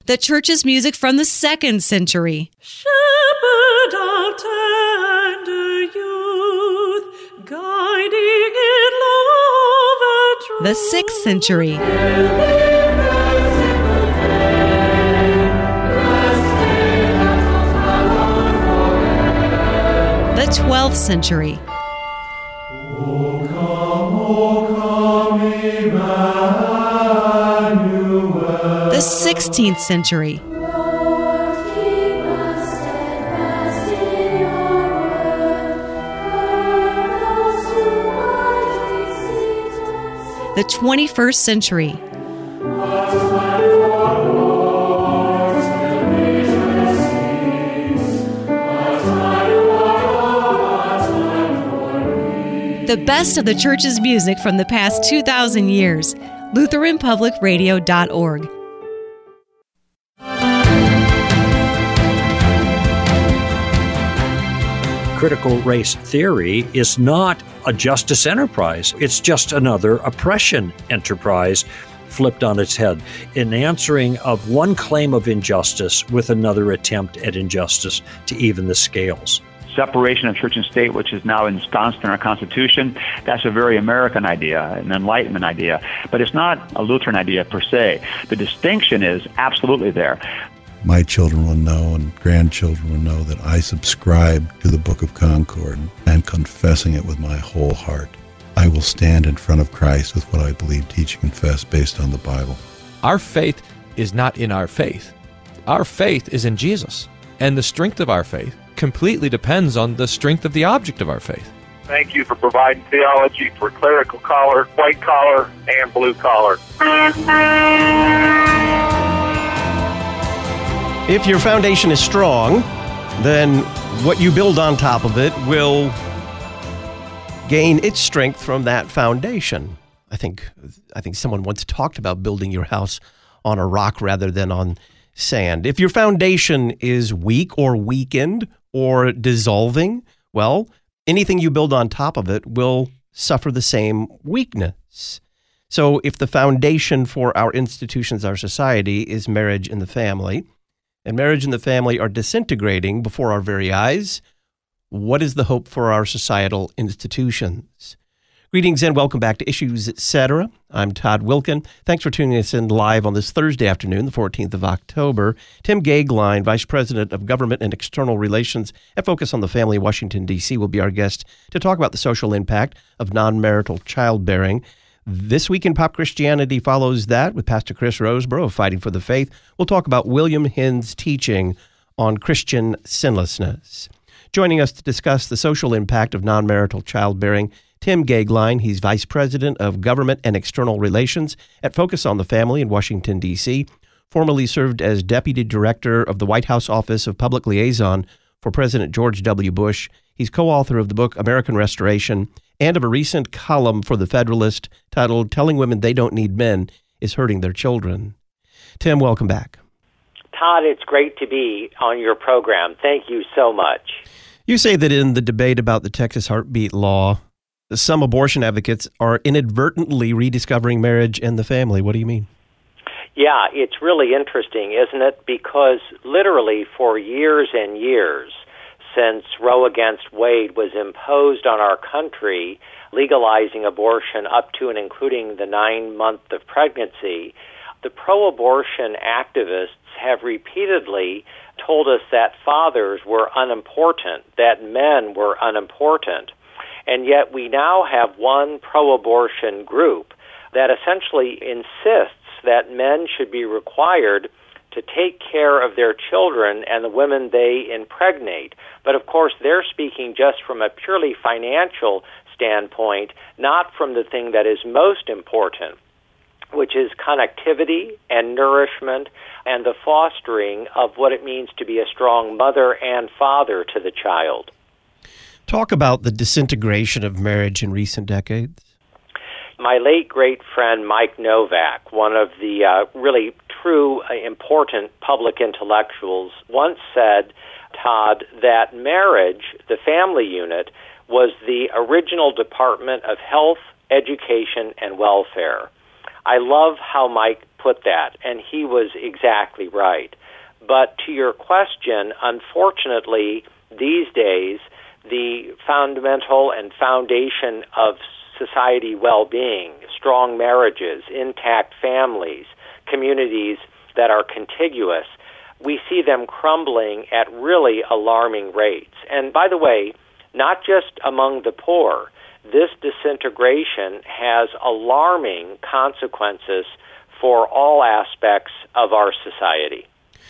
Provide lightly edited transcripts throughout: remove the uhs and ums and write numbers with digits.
The church's music from the 2nd century. Shepherd of tender youth, guiding in love and truth. The 6th century. The 12th century. O come, Emmanuel. The 16th century. The 21st century. The best of the church's music from the past 2,000 years. LutheranPublicRadio.org. Critical race theory is not a justice enterprise. It's just another oppression enterprise flipped on its head, in answering of one claim of injustice with another attempt at injustice to even the scales. Separation of church and state, which is now ensconced in our Constitution, that's a very American idea, an Enlightenment idea. But it's not a Lutheran idea per se. The distinction is absolutely there. My children will know and grandchildren will know that I subscribe to the Book of Concord and confessing it with my whole heart. I will stand in front of Christ with what I believe, teach, and confess based on the Bible. Our faith is not in our faith. Our faith is in Jesus. And the strength of our faith completely depends on the strength of the object of our faith. Thank you for providing theology for clerical collar, white collar, and blue collar. If your foundation is strong, then what you build on top of it will gain its strength from that foundation. I think someone once talked about building your house on a rock rather than on sand. If your foundation is weak or weakened or dissolving, well, anything you build on top of it will suffer the same weakness. So if the foundation for our institutions, our society, is marriage and the family, and marriage and the family are disintegrating before our very eyes, what is the hope for our societal institutions? Greetings and welcome back to Issues Etc. I'm Todd Wilkin. Thanks for tuning us in live on this Thursday afternoon, the 14th of October. Tim Goeglein, Vice President of Government and External Relations at Focus on the Family, Washington, D.C., will be our guest to talk about the social impact of non-marital childbearing. This Week in Pop Christianity follows that with Pastor Chris Roseborough of Fighting for the Faith. We'll talk about William Hind's teaching on Christian sinlessness. Joining us to discuss the social impact of non-marital childbearing, Tim Goeglein. He's Vice President of Government and External Relations at Focus on the Family in Washington, D.C., formerly served as Deputy Director of the White House Office of Public Liaison for President George W. Bush. He's co-author of the book American Restoration and of a recent column for The Federalist titled Telling Women They Don't Need Men is Hurting Their Children. Tim, welcome back. Todd, it's great to be on your program. Thank you so much. You say that in the debate about the Texas heartbeat law, some abortion advocates are inadvertently rediscovering marriage and the family. What do you mean? Yeah, it's really interesting, isn't it? Because literally for years and years, since Roe against Wade was imposed on our country, legalizing abortion up to and including the 9 month of pregnancy, the pro-abortion activists have repeatedly told us that fathers were unimportant, that men were unimportant. And yet we now have one pro-abortion group that essentially insists that men should be required to take care of their children and the women they impregnate. But of course, they're speaking just from a purely financial standpoint, not from the thing that is most important, which is connectivity and nourishment and the fostering of what it means to be a strong mother and father to the child. Talk about the disintegration of marriage in recent decades. My late great friend Mike Novak, one of the really true important public intellectuals, once said, Todd, that marriage, the family unit, was the original Department of Health, Education, and Welfare. I love how Mike put that, and he was exactly right. But to your question, unfortunately, these days, the fundamental and foundation of society well-being, strong marriages, intact families, communities that are contiguous, we see them crumbling at really alarming rates. And by the way, not just among the poor, this disintegration has alarming consequences for all aspects of our society.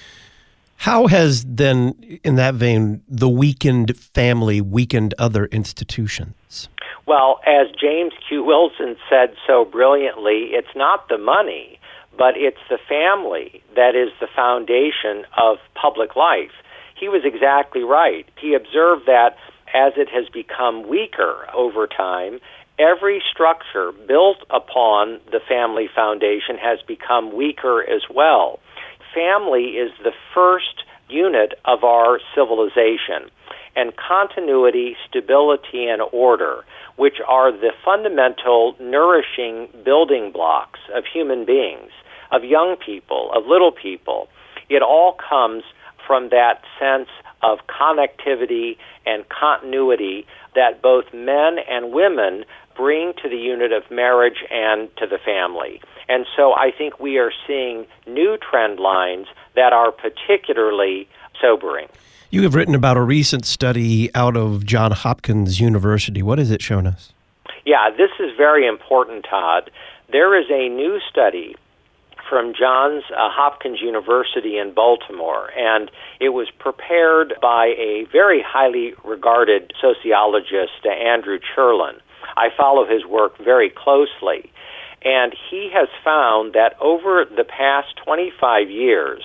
How has then, in that vein, the weakened family weakened other institutions? Well, as James Q. Wilson said so brilliantly, it's not the money, but it's the family that is the foundation of public life. He was exactly right. He observed that as it has become weaker over time, every structure built upon the family foundation has become weaker as well. Family is the first unit of our civilization, and continuity, stability, and order, which are the fundamental nourishing building blocks of human beings, of young people, of little people, it all comes from that sense of connectivity and continuity that both men and women bring to the unit of marriage and to the family. And so I think we are seeing new trend lines that are particularly sobering. You have written about a recent study out of Johns Hopkins University. What has it shown us? Yeah, this is very important, Todd. There is a new study from Johns Hopkins University in Baltimore, and it was prepared by a very highly regarded sociologist, Andrew Cherlin. I follow his work very closely, and he has found that over the past 25 years,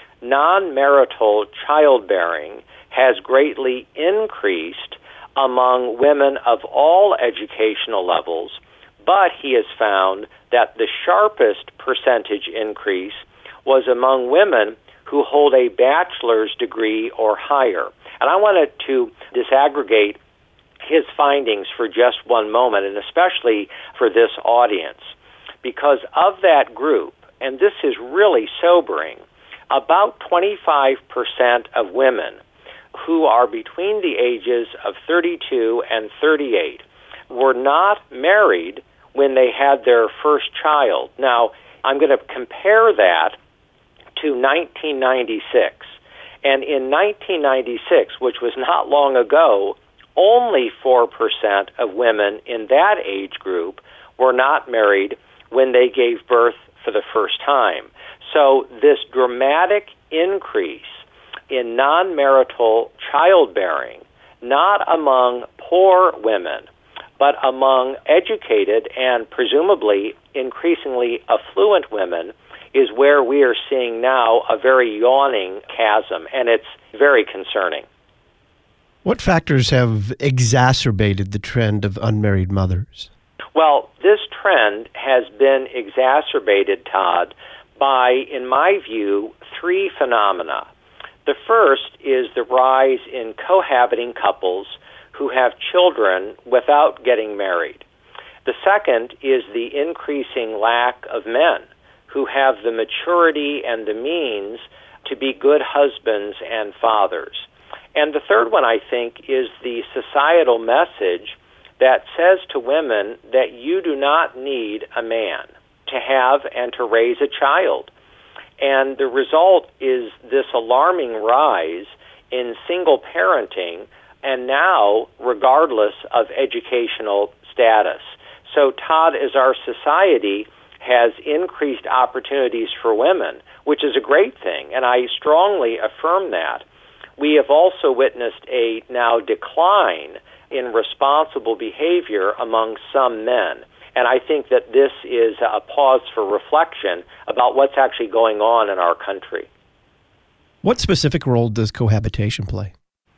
non-marital childbearing has greatly increased among women of all educational levels, but he has found that the sharpest percentage increase was among women who hold a bachelor's degree or higher. And I wanted to disaggregate his findings for just one moment, and especially for this audience, because of that group, and this is really sobering, about 25% of women who are between the ages of 32 and 38 were not married when they had their first child. Now, I'm going to compare that to 1996. And in 1996, which was not long ago, only 4% of women in that age group were not married when they gave birth for the first time. So this dramatic increase in non-marital childbearing, not among poor women, but among educated and presumably increasingly affluent women, is where we are seeing now a very yawning chasm, and it's very concerning. What factors have exacerbated the trend of unmarried mothers? Well, this trend has been exacerbated, Todd, by, in my view, three phenomena. The first is the rise in cohabiting couples who have children without getting married. The second is the increasing lack of men who have the maturity and the means to be good husbands and fathers. And the third one, I think, is the societal message that says to women that you do not need a man to have and to raise a child. And the result is this alarming rise in single parenting, and now regardless of educational status. So, Todd, as our society has increased opportunities for women, which is a great thing, and I strongly affirm that, we have also witnessed a now decline in responsible behavior among some men. And I think that this is a pause for reflection about what's actually going on in our country. What specific role does cohabitation play?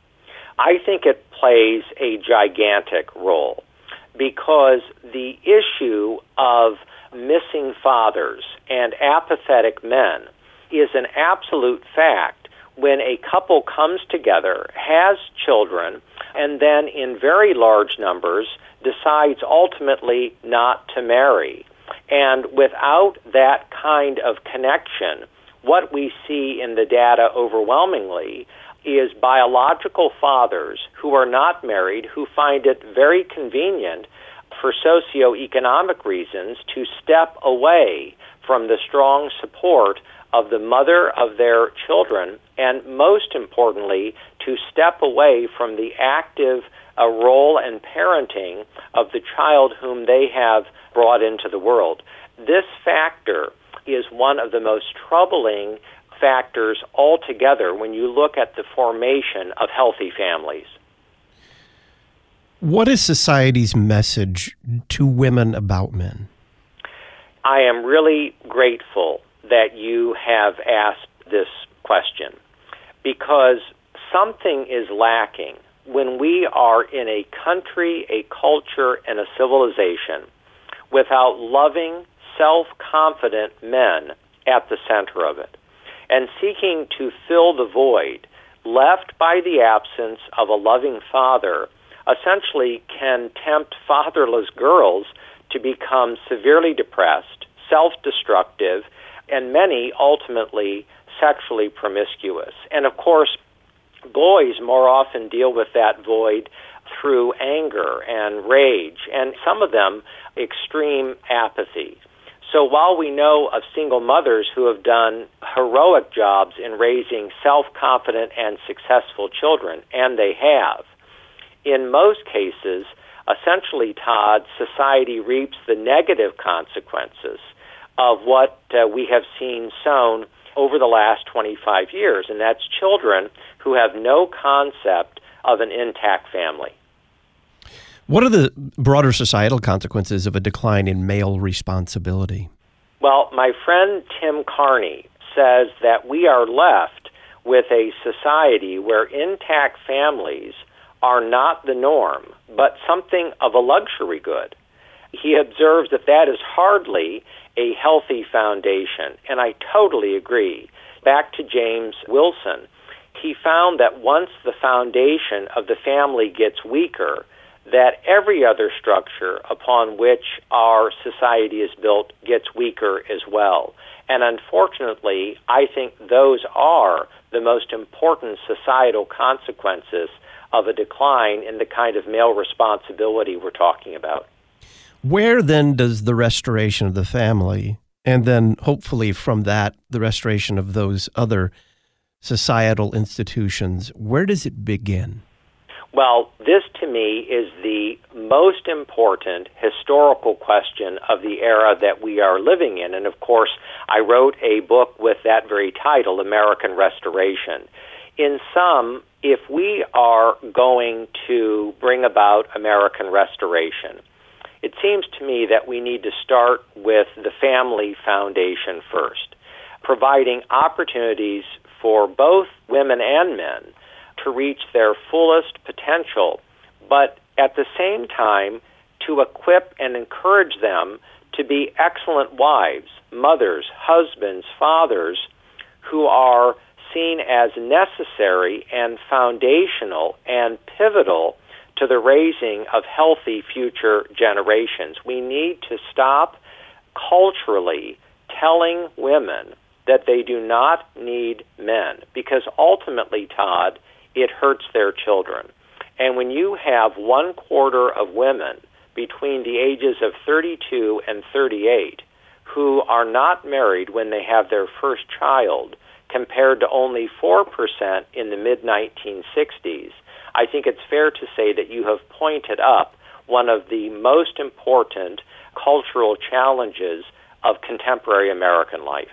I think it plays a gigantic role because the issue of missing fathers and apathetic men is an absolute fact when a couple comes together, has children, and then in very large numbers decides ultimately not to marry. And without that kind of connection, what we see in the data overwhelmingly is biological fathers who are not married, who find it very convenient for socioeconomic reasons to step away from the strong support of the mother of their children, and most importantly, to step away from the active role and parenting of the child whom they have brought into the world. This factor is one of the most troubling factors altogether when you look at the formation of healthy families. What is society's message to women about men? I am really grateful that you have asked this question, because something is lacking when we are in a country, a culture, and a civilization without loving, self-confident men at the center of it, and seeking to fill the void left by the absence of a loving father essentially can tempt fatherless girls to become severely depressed, self-destructive, and many ultimately sexually promiscuous. And of course, boys more often deal with that void through anger and rage, and some of them extreme apathy. So while we know of single mothers who have done heroic jobs in raising self-confident and successful children, and they have, in most cases, essentially, Todd, society reaps the negative consequences of what we have seen sown over the last 25 years, and that's children who have no concept of an intact family. What are the broader societal consequences of a decline in male responsibility? Well, my friend Tim Carney says that we are left with a society where intact families are not the norm, but something of a luxury good. He observes that that is hardly a healthy foundation, and I totally agree. Back to James Wilson, he found that once the foundation of the family gets weaker, that every other structure upon which our society is built gets weaker as well. And unfortunately, I think those are the most important societal consequences of a decline in the kind of male responsibility we're talking about. Where then does the restoration of the family, and then hopefully from that, the restoration of those other societal institutions, where does it begin? Well, this to me is the most important historical question of the era that we are living in. And of course, I wrote a book with that very title, American Restoration. In sum, if we are going to bring about American restoration, it seems to me that we need to start with the family foundation first, providing opportunities for both women and men to reach their fullest potential, but at the same time to equip and encourage them to be excellent wives, mothers, husbands, fathers, who are seen as necessary and foundational and pivotal to the raising of healthy future generations. We need to stop culturally telling women that they do not need men, because ultimately, Todd, it hurts their children. And when you have 1/4 of women between the ages of 32 and 38 who are not married when they have their first child, compared to only 4% in the mid-1960s, I think it's fair to say that you have pointed up one of the most important cultural challenges of contemporary American life.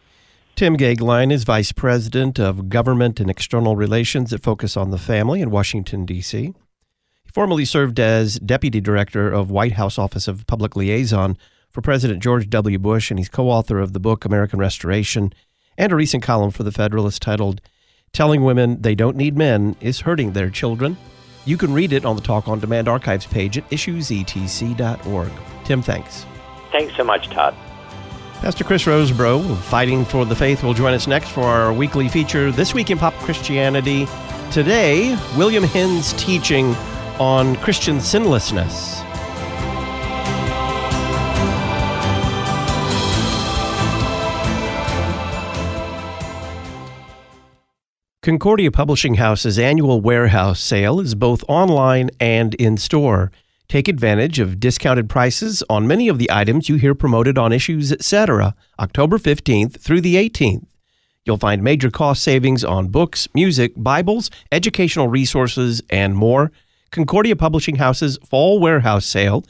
Tim Goeglein is Vice President of Government and External Relations at Focus on the Family in Washington, D.C. He formerly served as Deputy Director of White House Office of Public Liaison for President George W. Bush, and he's co-author of the book American Restoration and a recent column for The Federalist titled Telling Women They Don't Need Men is Hurting Their Children. You can read it on the Talk on Demand archives page at issuesetc.org. Tim, thanks. Thanks so much, Todd. Pastor Chris Rosebrough of Fighting for the Faith will join us next for our weekly feature, This Week in Pop Christianity. Today, William Hind's teaching on Christian sinlessness. Concordia Publishing House's annual warehouse sale is both online and in-store. Take advantage of discounted prices on many of the items you hear promoted on Issues Etc., October 15th through the 18th. You'll find major cost savings on books, music, Bibles, educational resources, and more. Concordia Publishing House's Fall Warehouse Sale,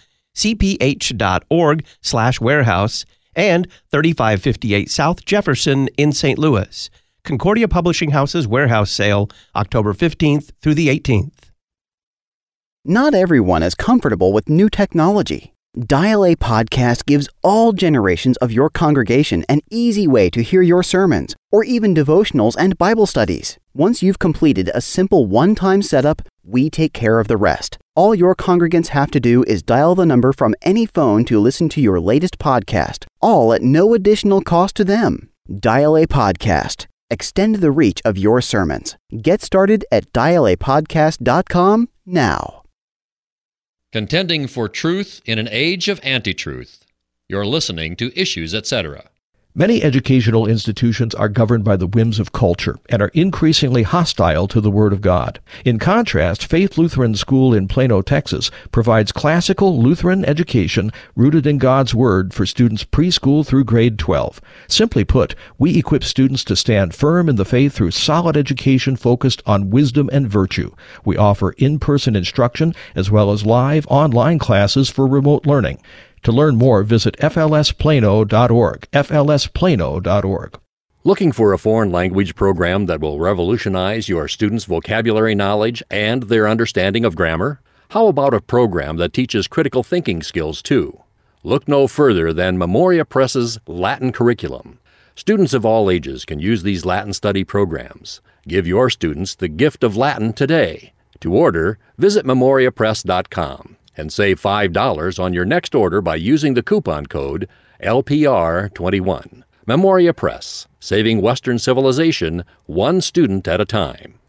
cph.org/warehouse, and 3558 South Jefferson in St. Louis. Concordia Publishing House's warehouse sale, October 15th through the 18th. Not everyone is comfortable with new technology. Dial A Podcast gives all generations of your congregation an easy way to hear your sermons, or even devotionals and Bible studies. Once you've completed a simple one-time setup, we take care of the rest. All your congregants have to do is dial the number from any phone to listen to your latest podcast, all at no additional cost to them. Dial A Podcast. Extend the reach of your sermons. Get started at dialapodcast.com now. Contending for truth in an age of anti-truth. You're listening to Issues Etc. Many educational institutions are governed by the whims of culture and are increasingly hostile to the Word of God. In contrast, Faith Lutheran School in Plano, Texas, provides classical Lutheran education rooted in God's Word for students preschool through grade 12. Simply put, we equip students to stand firm in the faith through solid education focused on wisdom and virtue. We offer in-person instruction as well as live online classes for remote learning. To learn more, visit flsplano.org, flsplano.org. Looking for a foreign language program that will revolutionize your students' vocabulary knowledge and their understanding of grammar? How about a program that teaches critical thinking skills, too? Look no further than Memoria Press's Latin curriculum. Students of all ages can use these Latin study programs. Give your students the gift of Latin today. To order, visit memoriapress.com. and save $5 on your next order by using the coupon code LPR21. Memoria Press, saving Western civilization one student at a time.